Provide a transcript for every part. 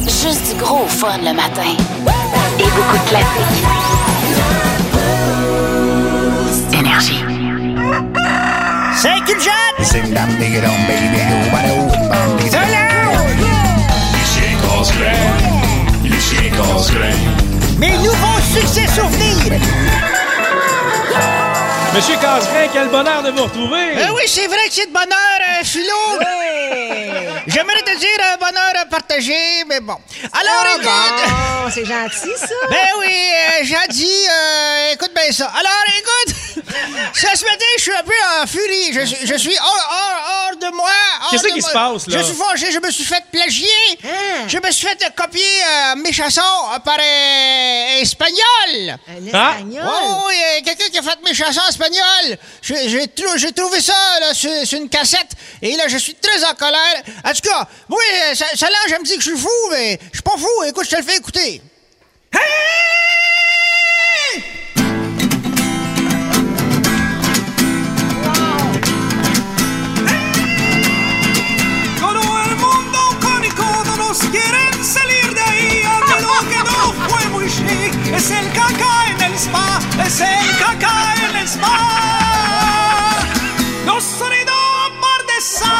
Juste du gros fun le matin. Et beaucoup de classiques. Énergie. C'est qu'une jeune! Sing that big it on, baby. Ici Casgrain. Mes nouveaux succès souvenirs! Monsieur Casgrain, quel bonheur de vous retrouver! Oui, c'est vrai que c'est de bonheur, Philo! J'aimerais te dire un bonheur partagé, mais bon. Alors, écoute... Bon, c'est gentil, ça. Ben oui, gentil. Écoute bien ça. Alors, écoute, ce matin, je suis un peu en furie. Je suis hors de moi. Qu'est-ce qui se passe, là? Je suis fâché, je me suis fait plagier. Je me suis fait copier mes chansons par espagnol. Un espagnol? Oui, quelqu'un qui a fait mes chansons espagnoles. J'ai trouvé ça là, sur une cassette. Et là, je suis très en colère. En tout cas, oui, Solange, elle me dit que je suis fou, mais je suis pas fou. Écoute, je te le fais écouter. Hey! Todo el mundo con y todos quieren salir de ahí. Algo que no fue muy chic. Es el caca en el spa. Es el caca en el spa. Los sonidos par de ça.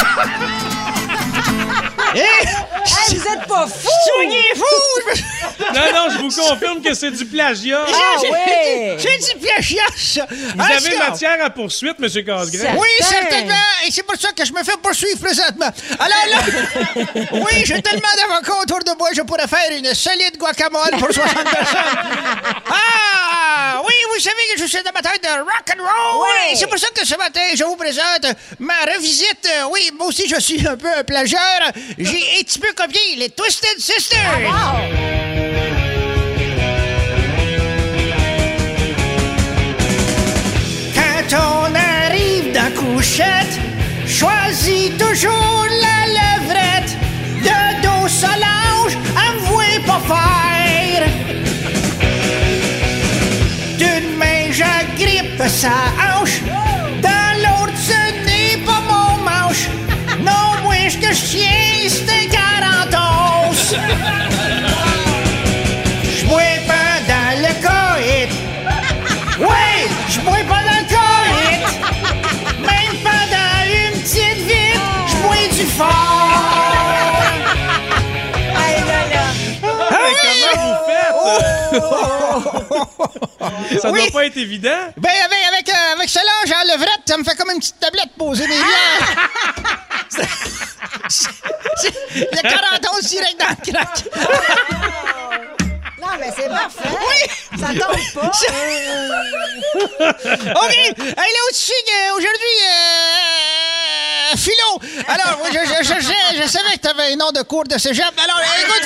Hey, vous êtes pas fous! Soyez fous! Non, je vous confirme que c'est du plagiat. ouais! C'est du plagiat, ça! Vous avez matière à poursuite, Monsieur Casgrain. Oui, certainement! Et c'est pour ça que je me fais poursuivre présentement. Alors là, oui, j'ai tellement d'avocats autour de moi, je pourrais faire une solide guacamole pour 60 personnes. Ah! Oui, vous savez que je suis amateur de rock'n'roll! Ouais. Et c'est pour ça que ce matin, je vous présente ma revisite. Oui, moi aussi, je suis un peu un plagieur. J'ai un petit peu copié les Twisted Sisters. Wow. Quand on arrive dans couchette, choisis toujours la levrette. De dos Solange, elle me voit pas faire. D'une main, j'agrippe sa hanche. Dans l'autre, ce n'est pas mon manche. Non, moi, ce que je tiens, c'est un 40 onces. J'bois pendant le coït. Oui, j'bois pendant le coït. Même pendant une petite vite, j'bois du fort. Hey, là, là. Comment vous faites? Ça doit pas être évident. Ben, avec Solange en levrette, ça me fait comme une petite tablette posée des bières. Le 40 onces direct dans le crack. Non, mais c'est parfait. Oui. Ça tombe pas. OK. Hey, là, au-dessus, aujourd'hui, Philo. Alors, oui, je savais que tu avais un nom de cours de cégep. Alors,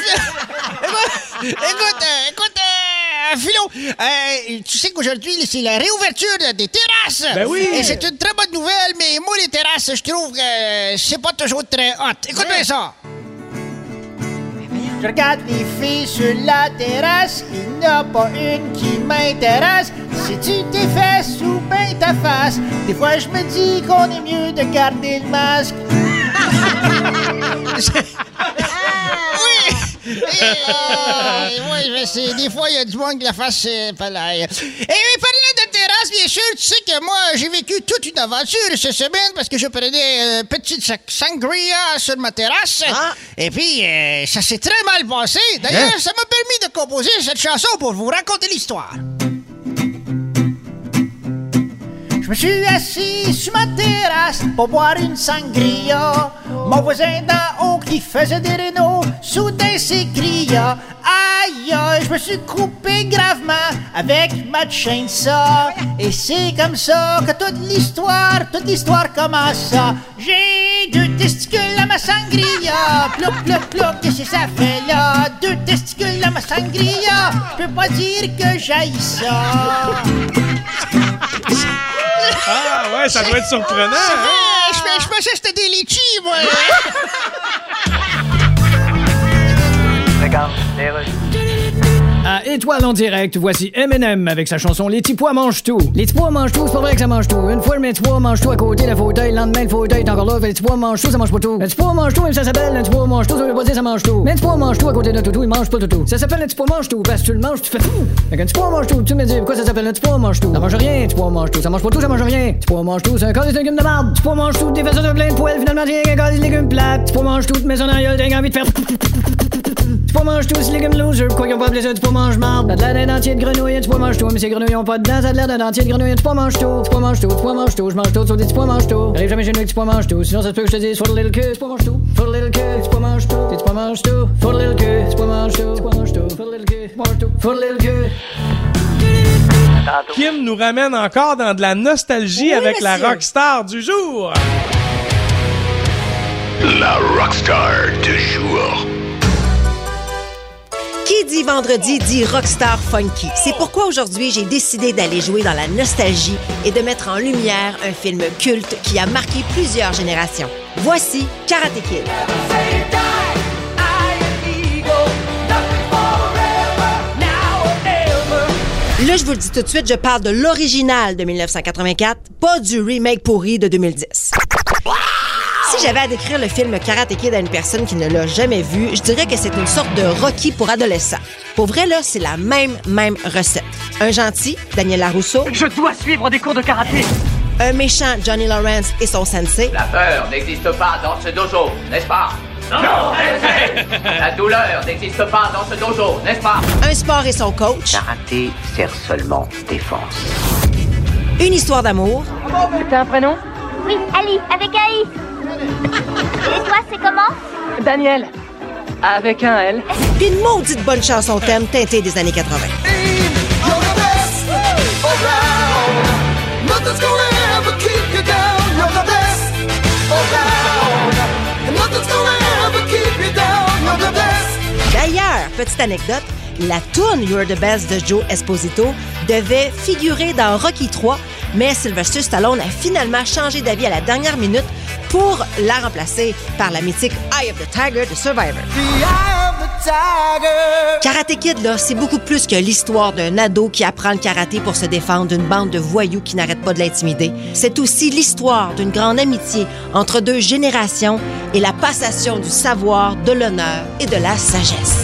écoute, Philo, tu sais qu'aujourd'hui, c'est la réouverture des terrasses. Ben oui. Et c'est une très bonne nouvelle, mais moi, les terrasses, je trouve que c'est pas toujours très hot. Écoute bien ça. Je regarde les filles sur la terrasse, il n'y a pas une qui m'intéresse. Si tu tes fesses ou ben ta face, des fois je me dis qu'on est mieux de garder le masque. Oui! Oui, je sais, des fois il y a du monde qui la face pas là. Et oui, parlant de terrasse, bien sûr, tu sais que moi j'ai vécu toute une aventure cette semaine parce que je prenais une petite sangria sur ma terrasse. Ah. Et puis ça s'est très mal passé. D'ailleurs, ça m'a permis de composer cette chanson pour vous raconter l'histoire. Je me suis assis sur ma terrasse pour boire une sangria. Mon voisin d'en haut qui faisait des rénaux soudain s'écria: aïe, aïe, je me suis coupé gravement avec ma chainsaw. Et c'est comme ça que toute l'histoire commence. J'ai 2 testicules à ma sangria. Plouc, plouc, plouc, qu'est-ce que ça fait là? 2 testicules à ma sangria. Je peux pas dire que j'aille ça. Ah ouais, ça doit être surprenant. Hein? Je pensais que c'était des litchis, moi. Étoile en direct, voici Eminem avec sa chanson Les petits pois mangent tout. Les petits pois mangent tout, c'est pas vrai que ça mange tout. Une fois, le petit pois mange tout à côté de la fauteuil. Le lendemain, le fauteuil est encore là. Les petits pois mangent tout, ça mange pas tout. Le petit pois mange tout, même ça s'appelle le petit pois mange tout. Ça veut pas dire ça mange tout. Mais le petit pois mange tout à côté de tout, il mange pas tout. Ça s'appelle le petit pois mange tout. Parce que tu le manges, tu fais fou. Avec un petit pois mange tout, tu me dis pourquoi ça s'appelle le petit pois mange tout. Ça mange rien, petit pois mange tout. Ça mange pas tout, ça mange rien. Petit pois mange tout, c'est un calice de légumes de marde. Petit pois mange tout, des faisceaux de plein de poêles. Finalement, rien qu'un calice de légumes plates. Petit pois mange tout, mais son aïeul, t'as envie de faire. Tu peux manger tout, c'est légumes loser. Pourquoi ils ont pas appelé ça? Tu peux manger marde. Ça a l'air d'un dentier de grenouille. Tu peux manger tout, mais ces grenouilles ont pas de dents. Ça a l'air d'un dentier de grenouille. Tu peux manger tout. Tu peux manger tout. Tu peux manger tout. Je mange tout. Tu dis tu peux manger tout. J'arrive jamais chez nous que tu peux manger tout. Sinon, ça se peut que je te dise for the little cul. Tu peux manger tout. For the little cul. Tu peux manger tout. Tu peux manger tout. For the little cul. Tu peux manger tout. Tu peux manger tout. For the little cul. Mange tout. For the little cul. Kim nous ramène encore dans de la nostalgie avec la rockstar du jour. La rockstar du jour. Qui dit vendredi dit rockstar funky. C'est pourquoi aujourd'hui, j'ai décidé d'aller jouer dans la nostalgie et de mettre en lumière un film culte qui a marqué plusieurs générations. Voici Karate Kid. Là, je vous le dis tout de suite, je parle de l'original de 1984, pas du remake pourri de 2010. Si j'avais à décrire le film Karate Kid à une personne qui ne l'a jamais vu, je dirais que c'est une sorte de Rocky pour adolescents. Pour vrai, là, c'est la même recette. Un gentil, Daniel LaRusso. Je dois suivre des cours de karaté. Un méchant, Johnny Lawrence et son sensei. La peur n'existe pas dans ce dojo, n'est-ce pas? Non! La douleur n'existe pas dans ce dojo, n'est-ce pas? Un sport et son coach. Karaté sert seulement défense. Une histoire d'amour. T'as un prénom? Oui, Ali, avec un I. Et toi, c'est comment? Daniel, avec un L. Puis une maudite bonne chanson thème teintée des années 80. D'ailleurs, petite anecdote, la toune You're the Best de Joe Esposito devait figurer dans Rocky 3, mais Sylvester Stallone a finalement changé d'avis à la dernière minute pour la remplacer par la mythique Eye of the Tiger de Survivor. Karate Kid, là, c'est beaucoup plus que l'histoire d'un ado qui apprend le karaté pour se défendre d'une bande de voyous qui n'arrêtent pas de l'intimider. C'est aussi l'histoire d'une grande amitié entre deux générations et la passation du savoir, de l'honneur et de la sagesse.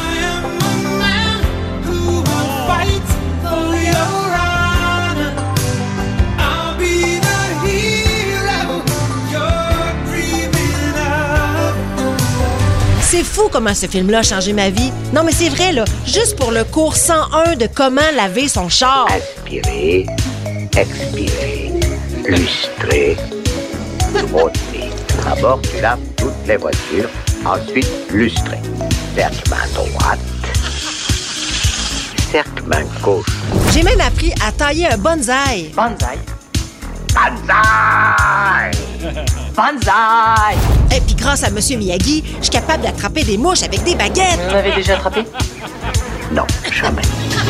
C'est fou comment ce film-là a changé ma vie. Non, mais c'est vrai, là. Juste pour le cours 101 de comment laver son char. Aspirer, expirer, lustrer, frotter. D'abord, tu laves toutes les voitures. Ensuite, lustrer. Cercle main droite. Cercle main gauche. J'ai même appris à tailler un bonsaï. Banzai. Banzai! Banzai! Et puis grâce à Monsieur Miyagi, je suis capable d'attraper des mouches avec des baguettes. Vous en avez déjà attrapé? Non, jamais.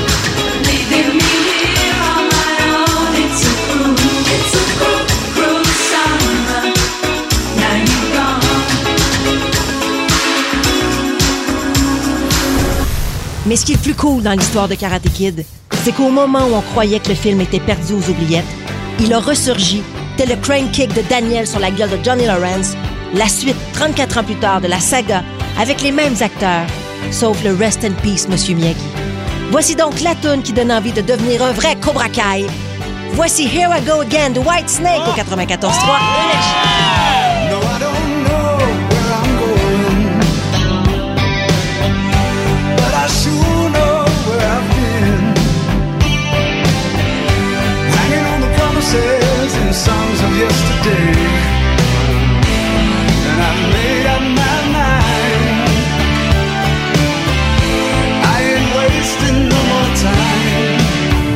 Mais ce qui est le plus cool dans l'histoire de Karate Kid, c'est qu'au moment où on croyait que le film était perdu aux oubliettes, il a ressurgi, tel le crane kick de Daniel sur la gueule de Johnny Lawrence, la suite, 34 ans plus tard, de la saga, avec les mêmes acteurs, sauf le Rest in Peace, Monsieur Miyagi. Voici donc la toune qui donne envie de devenir un vrai Cobra Kai. Voici Here I Go Again de White Snake au 94.3. And songs of yesterday, and I made up my mind. I ain't wasting no more time.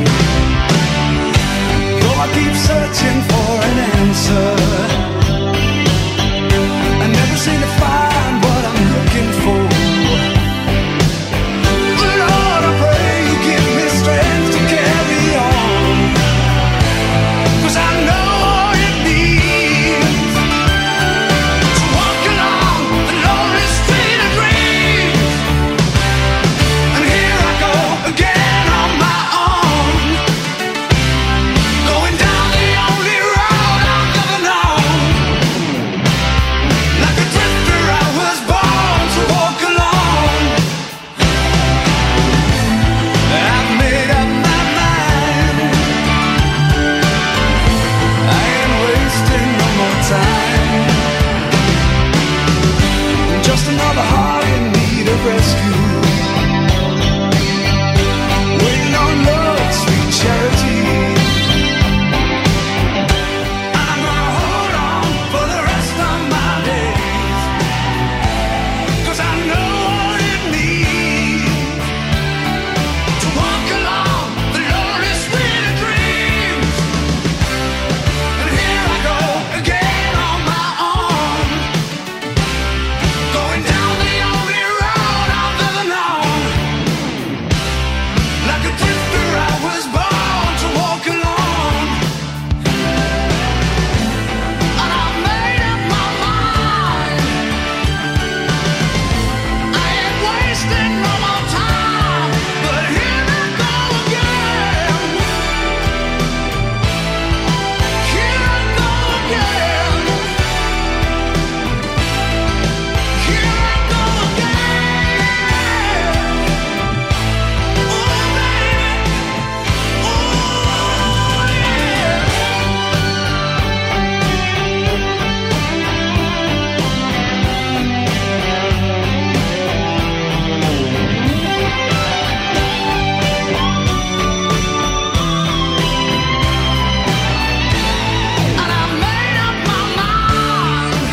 Though I keep searching for an answer, rescue. Waiting on love, sweet charity. I'm gonna hold on for the rest of my days, 'cause I know what it means to walk along the lonely street of dreams. And here I go again on my own, going down the only road I've ever known. Like a drifter I was born to walk alone. And I've made up my mind, I ain't wasting no more time. But here I go again, here I go again, here I go again. Oh baby, oh yeah. And I made up my mind,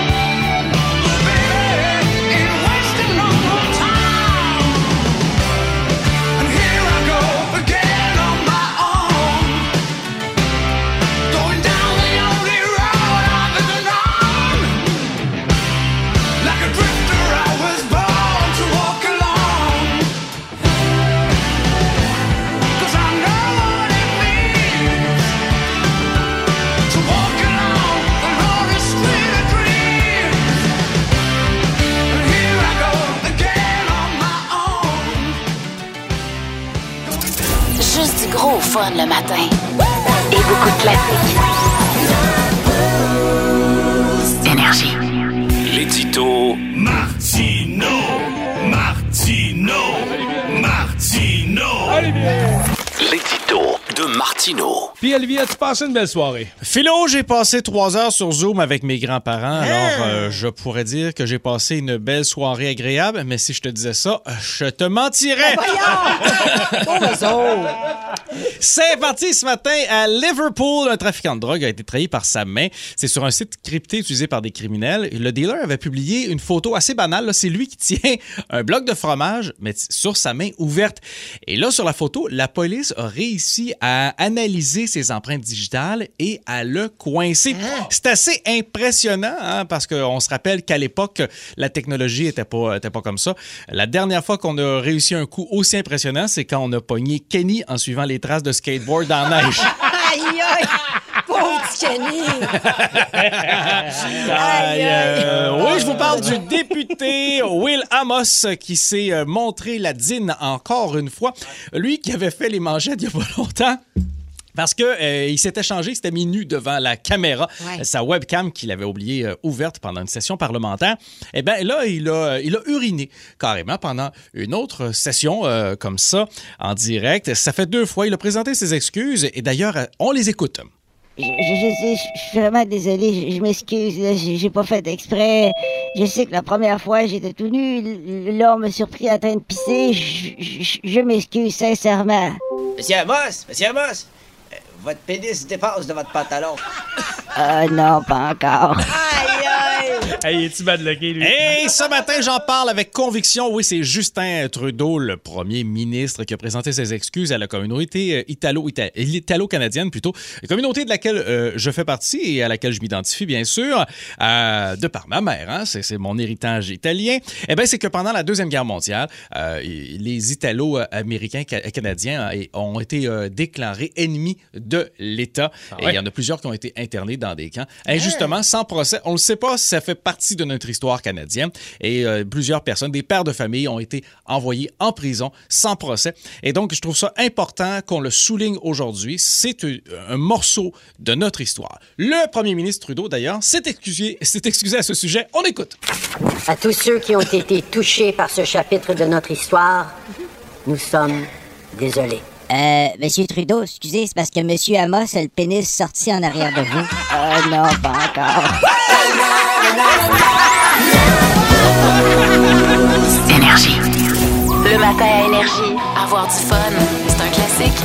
baby, ain't wasting no more time. And here I go again on my own, going down the only road I've ever known. Like a drifter I was born to walk alone, 'cause I know what it means to walk along the lonely street of dreams. And here I go again on my own. Juste du gros fun le matin. Et beaucoup de classiques. Énergie. L'édito Martino. L'édito de Martino. Puis Olivier, as-tu passé une belle soirée? Philo, j'ai passé 3 heures sur Zoom avec mes grands-parents. Alors, je pourrais dire que j'ai passé une belle soirée agréable, mais si je te disais ça, je te mentirais. C'est parti ce matin à Liverpool. Un trafiquant de drogue a été trahi par sa main. C'est sur un site crypté utilisé par des criminels. Le dealer avait publié une photo assez banale. Là, c'est lui qui tient un bloc de fromage, mais sur sa main ouverte. Et là, sur la photo, la police a réussi à analyser ses empreintes digitales et à le coincer. C'est assez impressionnant, hein, parce qu'on se rappelle qu'à l'époque, la technologie était pas comme ça. La dernière fois qu'on a réussi un coup aussi impressionnant, c'est quand on a pogné Kenny en suivant les traces de skateboard dans la neige. Aïe, aïe! Pauvre petit Kenny! Oui, je vous parle du député Will Amos qui s'est montré la dîne encore une fois. Lui qui avait fait les manchettes il y a pas longtemps. Parce que il s'était changé, il s'était mis nu devant la caméra, sa webcam qu'il avait oublié ouverte pendant une session parlementaire. Eh bien là, il a uriné carrément pendant une autre session comme ça, en direct. Ça fait 2 fois, il a présenté ses excuses et d'ailleurs, on les écoute. Je suis vraiment désolé, je m'excuse, là, j'ai pas fait exprès. Je sais que la première fois, j'étais tout nu, là, on m'a surpris en train de pisser. Je m'excuse sincèrement. Monsieur Amos, votre pénis dépasse de votre pantalon. Non, pas encore. Aïe, aïe! Hey, es-tu bad lucky, lui? Et ce matin, j'en parle avec conviction. Oui, c'est Justin Trudeau, le premier ministre, qui a présenté ses excuses à la communauté italo-canadienne, plutôt. La communauté de laquelle je fais partie et à laquelle je m'identifie, bien sûr, de par ma mère. Hein, c'est mon héritage italien. Eh bien, c'est que pendant la Deuxième Guerre mondiale, les Italo-américains canadiens ont été déclarés ennemis de l'État. Et il y en a plusieurs qui ont été internés dans des camps. Injustement, sans procès. On ne le sait pas si ça fait partie de notre histoire canadienne. Et plusieurs personnes, des pères de famille, ont été envoyés en prison sans procès. Et donc, je trouve ça important qu'on le souligne aujourd'hui. C'est un morceau de notre histoire. Le premier ministre Trudeau, d'ailleurs, s'est excusé à ce sujet. On écoute. À tous ceux qui ont été touchés par ce chapitre de notre histoire, nous sommes désolés. Monsieur Trudeau, excusez, c'est parce que Monsieur Amos a le pénis sorti en arrière de vous. Non, pas encore. Énergie. matin à Énergie. Avoir du fun, c'est un classique.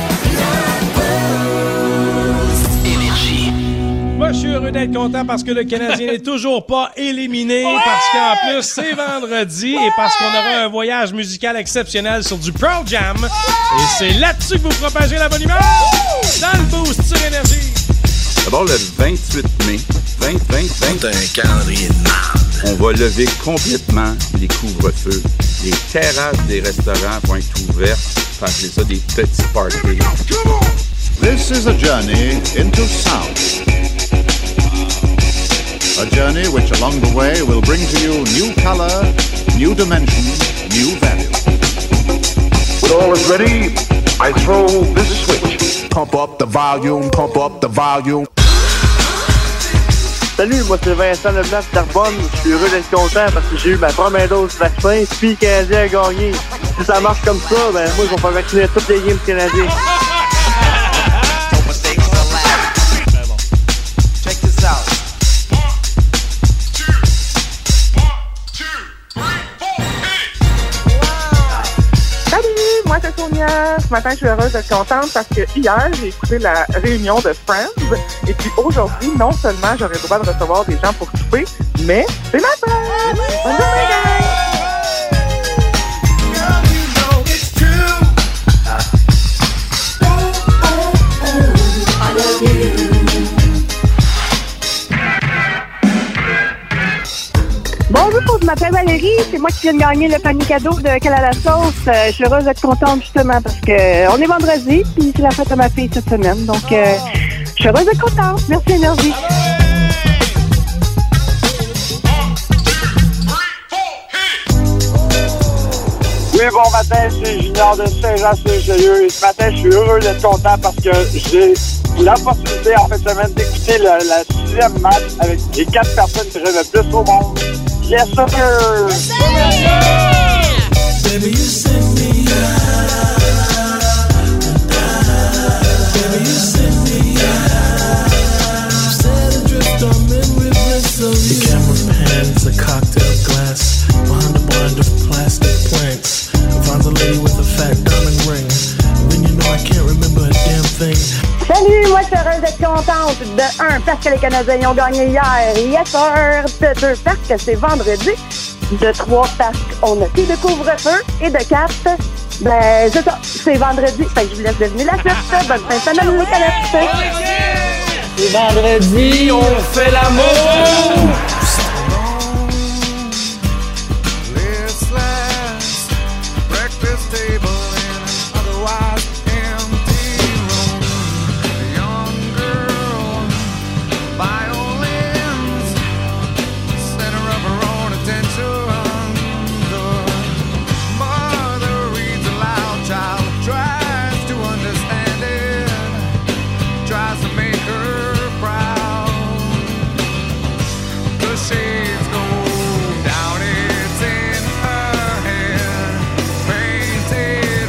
Énergie. Moi, je suis heureux d'être content parce que le Canadien n'est toujours pas éliminé, parce qu'en plus, c'est vendredi et parce qu'on aura un voyage musical exceptionnel sur du Pearl Jam. Et c'est là-dessus que vous propagez la bonne humeur dans le Boost sur Énergie. D'abord, le 28 mai, 2020, un calendrier de merde. On va lever complètement les couvre-feux. Les terrasses des restaurants vont être ouvertes. Appelez ça des petits parties. This is a journey into sound. A journey which along the way will bring to you new color, new dimension, new value. When all is ready, I throw this switch. Pump up the volume, pump up the volume. Salut, moi c'est Vincent Leblanc de Terrebonne. Je suis heureux d'être content parce que j'ai eu ma première dose de vaccin, puis le Canadien a gagné. Si ça marche comme ça, ben moi je vais faire vacciner toutes les games canadiens. Check this out. Salut, moi c'est Sonia. Ce matin, je suis heureuse d'être contente parce que hier, j'ai écouté la réunion de Friends. Et puis aujourd'hui, non seulement j'aurai le droit de recevoir des gens pour souper, mais c'est ma fête! Bonne journée, gang! Bonjour, je m'appelle Valérie, c'est moi qui viens de gagner le panier cadeau de Quelle à la sauce. Je suis heureuse d'être contente justement parce que on est vendredi, puis c'est la fête de ma fille cette semaine, donc je suis heureuse d'être contente. Merci Énergie. Oui, bon matin, c'est Junior de Saint-Jean-sur-Richelieu. Et ce matin, je suis heureux d'être content parce que j'ai l'opportunité en fin de semaine d'écouter la 6e match avec les 4 personnes que j'aime le plus au monde. Yes, sir! Baby, you send me Baby, you send me Set adrift, I'm in reverse of you. The camera pans a cocktail glass behind a blind of plastic planks. Finds a lady with a fat diamond ring. Then you know I can't remember a damn thing. Salut, moi je suis heureuse d'être contente. De 1, parce que les Canadiens ont gagné hier. Yes, sir. De 2, parce que c'est vendredi. De 3, parce qu'on a plus de couvre-feu. Et de 4, ben c'est ça, c'est vendredi. Fait que je vous laisse deviner la suite. Bonne fin de semaine, les Canadiens. C'est vendredi, on fait l'amour. Shades go down, it's in her head, painted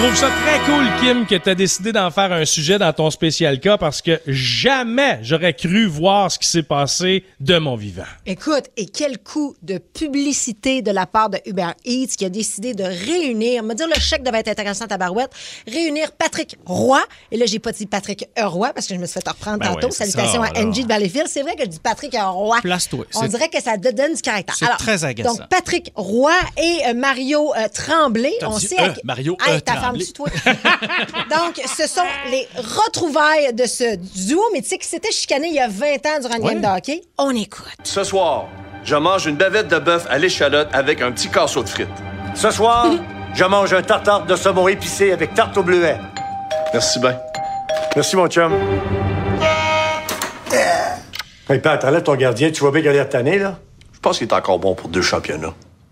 trouve ça très cool, Kim, que tu as décidé d'en faire un sujet dans ton spécial cas parce que jamais j'aurais cru voir ce qui s'est passé de mon vivant. Écoute, et quel coup de publicité de la part de Uber Eats qui a décidé de réunir, me dire le chèque devait être intéressant à Barouette, réunir Patrick Roy, et là j'ai pas dit Patrick Roy parce que je me suis fait reprendre tantôt, salutations à Angie de Valleyfield, c'est vrai que je dis Patrick Roy. Place-toi. On dirait que ça donne du caractère. C'est très agaçant. Donc Patrick Roy et Mario Tremblay, on sait... Mario Tremblay. Toi. Donc, ce sont les retrouvailles de ce duo, mais tu sais qui s'était chicané il y a 20 ans durant une game de hockey. On écoute. Ce soir, je mange une bavette de bœuf à l'échalote avec un petit casseau de frites. Ce soir, je mange un tartare de saumon épicé avec tarte au bleuet. Merci bien. Merci, mon chum. Hey, Pat, enlève ton gardien. Tu vois bien qu'il a l'air tanné, là? Je pense qu'il est encore bon pour 2 championnats.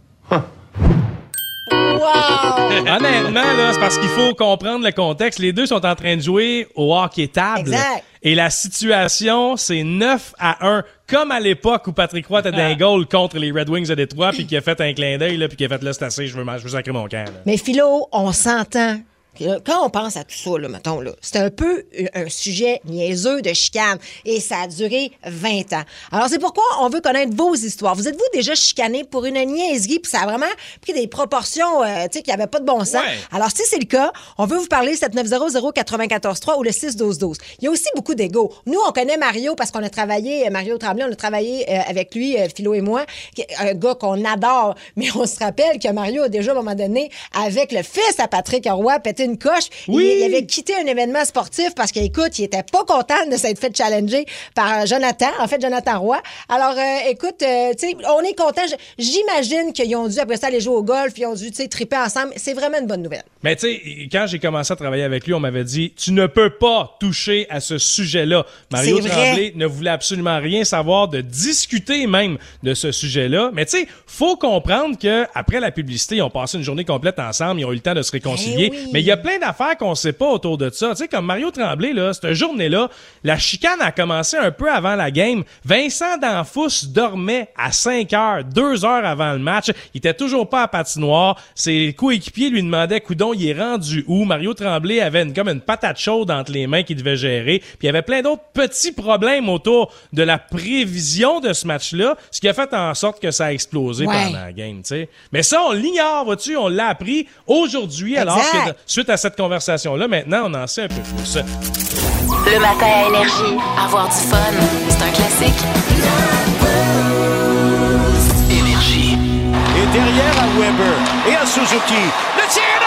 Honnêtement, là, c'est parce qu'il faut comprendre le contexte. Les deux sont en train de jouer au hockey table. Exact. Et la situation, c'est 9-1, comme à l'époque où Patrick Roy était dans un goal contre les Red Wings de Détroit, puis qui a fait un clin d'œil, là, puis qui a fait là, c'est assez, je veux sacrer mon camp. Là. Mais Philo, on s'entend. Quand on pense à tout ça, là, mettons, là, c'est un peu un sujet niaiseux de chicane et ça a duré 20 ans. Alors, c'est pourquoi on veut connaître vos histoires. Vous êtes-vous déjà chicané pour une niaiserie puis ça a vraiment pris des proportions qui n'avaient pas de bon sens? Ouais. Alors, si c'est le cas, on veut vous parler 7900-943 ou le 612-12. Il y a aussi beaucoup d'ego. Nous, on connaît Mario parce qu'on a travaillé, Mario Tremblay, on a travaillé avec lui, Philo et moi, un gars qu'on adore, mais on se rappelle que Mario a déjà, à un moment donné, avec le fils à Patrick Roy, pété une coche. Oui. Il avait quitté un événement sportif parce qu'écoute, il était pas content de s'être fait challenger par Jonathan Roy. Alors, écoute, tu sais, on est content. J'imagine qu'ils ont dû, après ça, aller jouer au golf, ils ont dû, tu sais, triper ensemble. C'est vraiment une bonne nouvelle. Mais tu sais, quand j'ai commencé à travailler avec lui, on m'avait dit, tu ne peux pas toucher à ce sujet-là. Mario Tremblay ne voulait absolument rien savoir, de discuter même de ce sujet-là. Mais tu sais, faut comprendre que après la publicité, ils ont passé une journée complète ensemble, ils ont eu le temps de se réconcilier. Oui. Mais il y a plein d'affaires qu'on sait pas autour de ça. Tu sais, comme Mario Tremblay, là, cette journée-là, la chicane a commencé un peu avant la game. Vincent Danfous dormait à 5 heures, 2 heures avant le match. Il était toujours pas à patinoire. Ses coéquipiers lui demandaient, coudon, il est rendu où? Mario Tremblay avait comme une patate chaude entre les mains qu'il devait gérer. Puis il y avait plein d'autres petits problèmes autour de la prévision de ce match-là, ce qui a fait en sorte que ça a explosé pendant la game, tu sais. Mais ça, on l'ignore, vois-tu, on l'a appris aujourd'hui, alors que suite à cette conversation-là, maintenant, on en sait un peu plus. Le matin à Énergie, avoir du fun, c'est un classique. Énergie. Et derrière à Weber et à Suzuki. Le tir de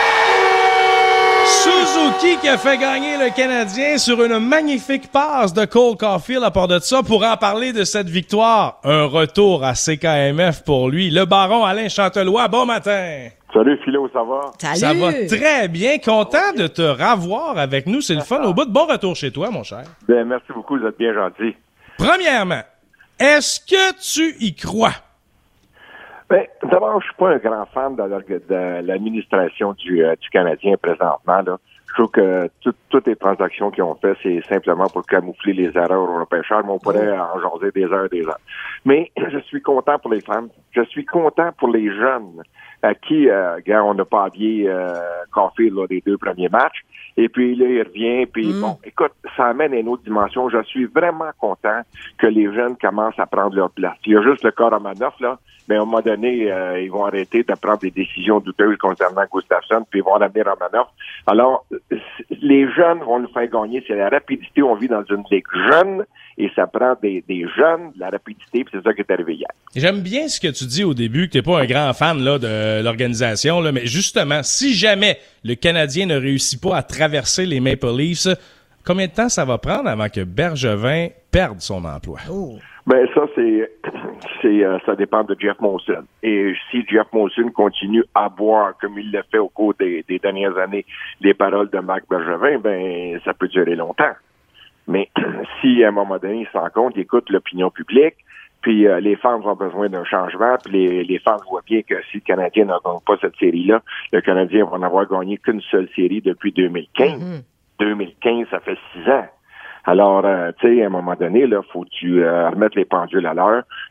Suzuki qui a fait gagner le Canadien sur une magnifique passe de Cole Caulfield. À part de ça, pour en parler de cette victoire, un retour à CKMF pour lui, le baron Alain Chantelois. Bon matin! Salut Philo, ça va? Salut. Ça va très bien. Content de te revoir avec nous. C'est le fun au bout. Bon retour chez toi, mon cher. Bien, merci beaucoup, vous êtes bien gentil. Premièrement, est-ce que tu y crois? Bien, d'abord, je suis pas un grand fan de l'administration du Canadien présentement, là. Je trouve que toutes les transactions qu'ils ont fait, c'est simplement pour camoufler les erreurs au repêchage, mais on pourrait en jaser des heures. Mais je suis content pour les femmes. Je suis content pour les jeunes à qui, on n'a pas habillé Caulfield des 2 premiers matchs. Et puis là, il revient. Puis bon, écoute, ça amène à une autre dimension. Je suis vraiment content que les jeunes commencent à prendre leur place. Il y a juste le cas Romanov, là. Mais à un moment donné, ils vont arrêter de prendre des décisions douteuses concernant Gustafsson, puis ils vont ramener Romanov. Alors, les jeunes vont nous faire gagner. C'est la rapidité. On vit dans une ligue jeune et ça prend des jeunes, de la rapidité, puis c'est ça qui est arrivé hier. J'aime bien ce que tu dis au début, que t'es pas un grand fan là de l'organisation, là, mais justement, si jamais le Canadien ne réussit pas à traverser les Maple Leafs, combien de temps ça va prendre avant que Bergevin perde son emploi? Ben ça, ça dépend de Jeff Molson. Et si Jeff Molson continue à boire, comme il l'a fait au cours des dernières années, les paroles de Marc Bergevin, ben ça peut durer longtemps. Mais si à un moment donné, il se rend compte, il écoute l'opinion publique, puis les fans ont besoin d'un changement, puis les fans voient bien que si le Canadien ne gagne pas cette série-là, le Canadien va n'avoir gagné qu'une seule série depuis 2015. 2015, ça fait 6 ans. Alors, tu sais, à un moment donné, là, faut que tu remettes les pendules à l'heure.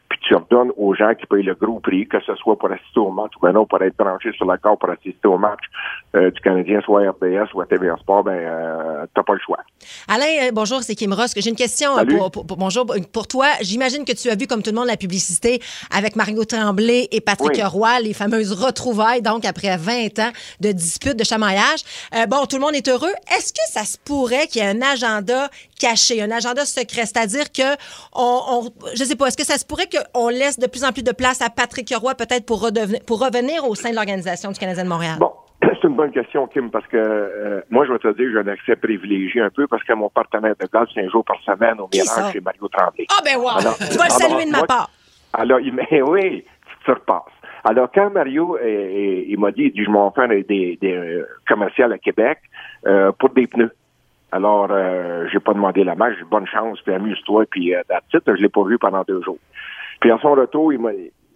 puis tu redonnes aux gens qui payent le gros prix, que ce soit pour assister au match ou ben non, pour être branché sur la carte pour assister au match du Canadien, soit RDS ou à TVA Sport, t'as pas le choix. Alain, bonjour, c'est Kim Ross. J'ai une question bonjour, pour toi. J'imagine que tu as vu, comme tout le monde, la publicité avec Mario Tremblay et Patrick Roy, les fameuses retrouvailles, donc après 20 ans de disputes, de chamaillage. Tout le monde est heureux. Est-ce que ça se pourrait qu'il y ait un agenda caché, un agenda secret? C'est-à-dire que, je sais pas, est-ce que ça se pourrait qu'on laisse de plus en plus de place à Patrick Roy, peut-être pour revenir au sein de l'organisation du Canadien de Montréal? Bon, c'est une bonne question, Kim, parce que moi, je vais te dire, j'ai un accès privilégié un peu parce que mon partenaire de golf, c'est un jour par semaine au Mirage, c'est Mario Tremblay. Ah, ben wow! Tu vas le saluer de ma part. Alors, oui, tu te repasses. Alors, quand Mario, il m'a dit, je m'en fais des commerciales à Québec pour des pneus. Alors, j'ai pas demandé la match, j'ai bonne chance, puis amuse-toi, puis that's it, je l'ai pas vu pendant 2 jours. Puis à son retour, il m'a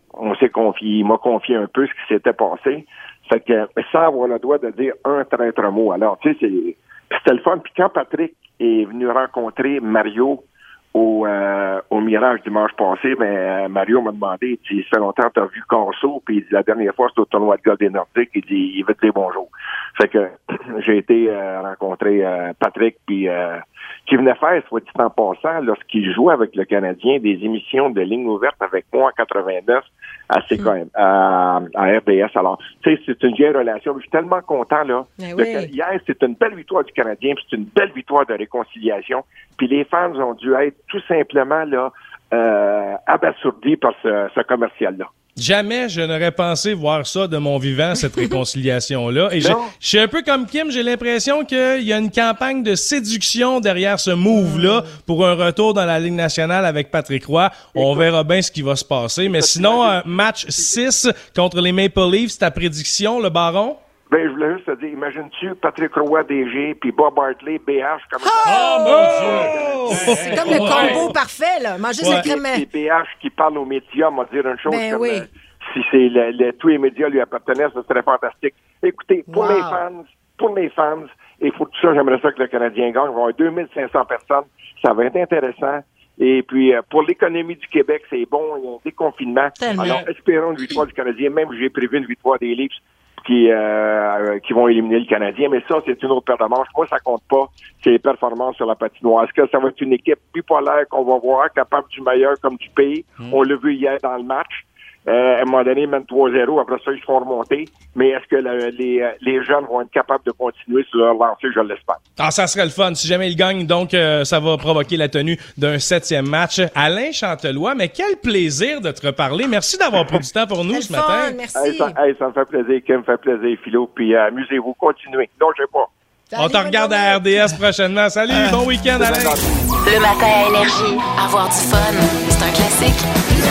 confié un peu ce qui s'était passé. Fait que, sans avoir le droit de dire un traître mot. Alors, tu sais, c'était le fun. Puis quand Patrick est venu rencontrer Mario au Mirage dimanche passé, Mario m'a demandé, il dit, ça fait longtemps que tu as vu Corso, puis il dit, la dernière fois, c'était au tournoi de golf des Nordiques, il dit, il veut te dire bonjour. Fait que j'ai été rencontrer Patrick, puis qui venait faire, soit dit en passant, lorsqu'il jouait avec le Canadien, des émissions de ligne ouverte avec moi en 89 à CKM, à RDS. Alors, tu sais, c'est une vieille relation. Je suis tellement content, là. Hier, c'est une belle victoire du Canadien, puis c'est une belle victoire de réconciliation. Puis les fans ont dû être tout simplement, là, abasourdis par ce commercial-là. Jamais je n'aurais pensé voir ça de mon vivant, cette réconciliation-là. Et je suis un peu comme Kim, j'ai l'impression qu'il y a une campagne de séduction derrière ce move-là pour un retour dans la Ligue nationale avec Patrick Roy. On verra bien ce qui va se passer. Mais sinon, match 6 contre les Maple Leafs, ta prédiction, le Baron? Je voulais juste te dire, imagines-tu Patrick Roy, DG, puis Bob Hartley, BH, comme c'est comme le combo parfait, là. Manger le crémet. Et BH qui parle aux médias, m'a dire une chose si c'est tous les médias lui appartenaient, ce serait fantastique. Écoutez, pour les fans, et pour tout ça, j'aimerais ça que le Canadien gagne. Il va y avoir 2500 personnes. Ça va être intéressant. Et puis, pour l'économie du Québec, c'est bon. Il y a un déconfinement. Alors, espérons une victoire du Canadien. Même j'ai prévu une victoire des Leafs qui vont éliminer le Canadien. Mais ça, c'est une autre paire de manches. Moi, ça compte pas. C'est les performances sur la patinoire. Est-ce que ça va être une équipe bipolaire qu'on va voir, capable du meilleur comme du pire? On l'a vu hier dans le match. À un moment donné, même 3-0, après ça, ils se font remonter. Mais est-ce que les jeunes vont être capables de continuer sur leur lancée? Je l'espère. Ça serait le fun. Si jamais ils gagnent, donc, ça va provoquer la tenue d'un 7e match. Alain Chantelois, mais quel plaisir de te reparler. Merci d'avoir pris du temps pour nous ce matin. Merci. Ça me fait plaisir, Kim, me fait plaisir, Philo. Puis amusez-vous, continuez. Non, je sais pas. On te regarde à RDS prochainement. Salut, bon week-end, Alain. Le matin à Énergie, avoir du fun, c'est un classique.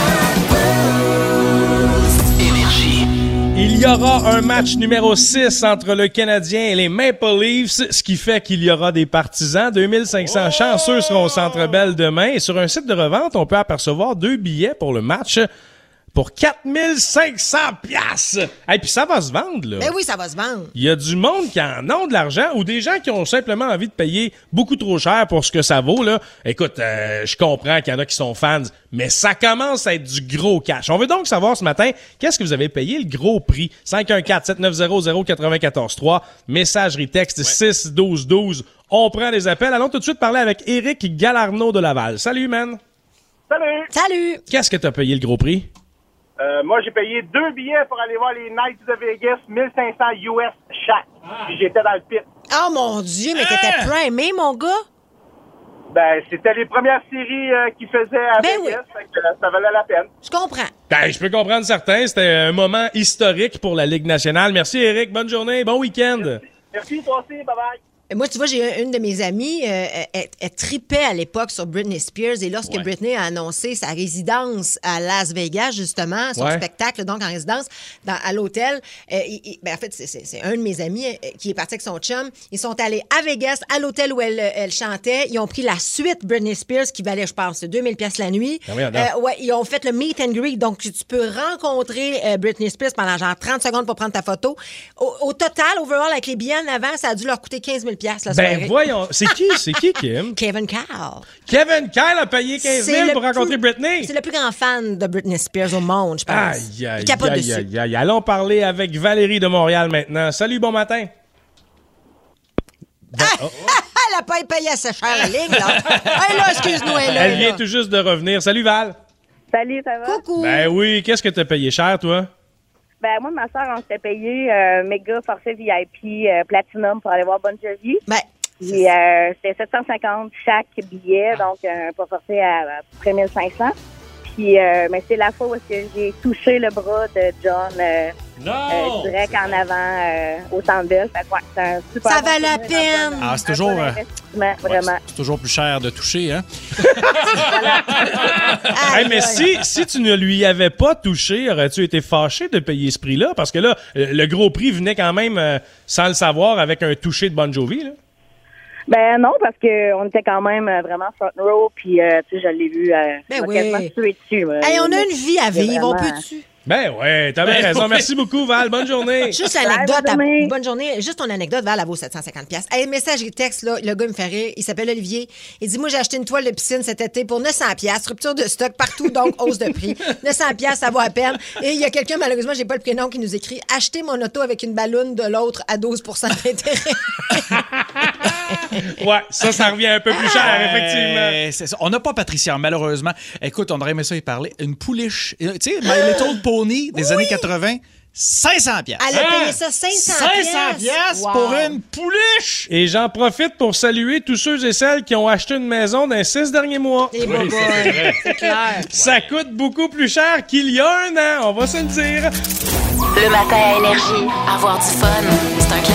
Il y aura un match numéro 6 entre le Canadien et les Maple Leafs, ce qui fait qu'il y aura des partisans. 2500 chanceux seront au Centre Bell demain. Et sur un site de revente, on peut apercevoir 2 billets pour le match pour 4500 $. Et puis ça va se vendre, là. Ben oui, ça va se vendre. Il y a du monde qui en ont de l'argent ou des gens qui ont simplement envie de payer beaucoup trop cher pour ce que ça vaut, là. Écoute, je comprends qu'il y en a qui sont fans, mais ça commence à être du gros cash. On veut donc savoir ce matin, qu'est-ce que vous avez payé le gros prix? 514-7900-943, messagerie texte 61212. On prend les appels. Allons tout de suite parler avec Éric Galarneau de Laval. Salut, man. Salut. Qu'est-ce que t'as payé le gros prix? Moi, j'ai payé 2 billets pour aller voir les Knights de Vegas, 1500 US chaque. Puis j'étais dans le pit. Oh mon Dieu, mais t'étais primé, mon gars? C'était les premières séries qu'ils faisaient à Vegas, fait que ça valait la peine. Je comprends. Je peux comprendre certains. C'était un moment historique pour la Ligue nationale. Merci, Éric. Bonne journée. Bon week-end. Merci, toi aussi. Bye-bye. Moi, tu vois, j'ai une de mes amies, elle tripait à l'époque sur Britney Spears. Et lorsque Britney a annoncé sa résidence à Las Vegas, justement, son spectacle, donc en résidence, à l'hôtel, en fait, c'est un de mes amis qui est parti avec son chum. Ils sont allés à Vegas, à l'hôtel où elle chantait. Ils ont pris la suite Britney Spears, qui valait, je pense, 2000 $ la nuit. Ils ont fait le meet and greet. Donc, tu peux rencontrer Britney Spears pendant genre 30 secondes pour prendre ta photo. Au total, overall, avec les billets en avant, ça a dû leur coûter 15 000 $. $15,000 la soirée. Ben voyons, c'est qui, Kim? Kevin Kyle. Kevin Kyle a payé 15 000 pour rencontrer Britney? C'est le plus grand fan de Britney Spears au monde, je pense. Aïe. Il capote dessus. Allons parler avec Valérie de Montréal maintenant. Salut, bon matin. Elle a pas payé assez cher la ligne, là. Hey, là, excuse-nous, elle vient tout juste de revenir. Salut, Val. Salut, ça va? Coucou. Ben oui, qu'est-ce que t'as payé cher, toi? Ben, moi, ma soeur, on s'était payé méga forfait VIP Platinum pour aller voir Bon Jovi. Ben, c'était 750 chaque billet, donc pas forfait à peu près 1500. Puis, mais c'est la fois où j'ai touché le bras de John direct en avant au Centre Bell. Fait que, ouais, c'est un super ça valait la peine. Ah, c'est toujours... vraiment. C'est toujours plus cher de toucher, hein? Hey, mais si tu ne lui avais pas touché, aurais-tu été fâché de payer ce prix-là? Parce que là, le gros prix venait quand même, sans le savoir, avec un toucher de Bon Jovi, là. Ben non, parce qu'on était quand même vraiment front row, puis tu sais, je l'ai vu quasiment tuer dessus. Hey, on a une vie à vivre, on peut-tu? Ben ouais, t'as bien raison. Merci beaucoup, Val. Bonne journée. Juste l'anecdote. Bonne journée. Juste ton anecdote, Val, elle vaut 750$. Hey, message et texte, là, le gars me fait rire. Il s'appelle Olivier. Il dit, moi, j'ai acheté une toile de piscine cet été pour 900$. Rupture de stock partout, donc hausse de prix. 900$, ça vaut à peine. Et il y a quelqu'un, malheureusement, j'ai pas le prénom, qui nous écrit, achetez mon auto avec une balloune de l'autre à 12% d'intérêt. Ouais, ça revient un peu plus cher, effectivement. C'est ça. On n'a pas Patricia, malheureusement. Écoute, on aurait aimé ça y parler. Une pouliche. Tu sais, My Little Pony des années 80, 500$. Elle a payé ça 500$ pour une pouliche. Et j'en profite pour saluer tous ceux et celles qui ont acheté une maison dans les 6 derniers mois. Et c'est clair. Ça coûte beaucoup plus cher qu'il y a un an, on va se le dire. Le matin à Énergie, avoir du fun, c'est un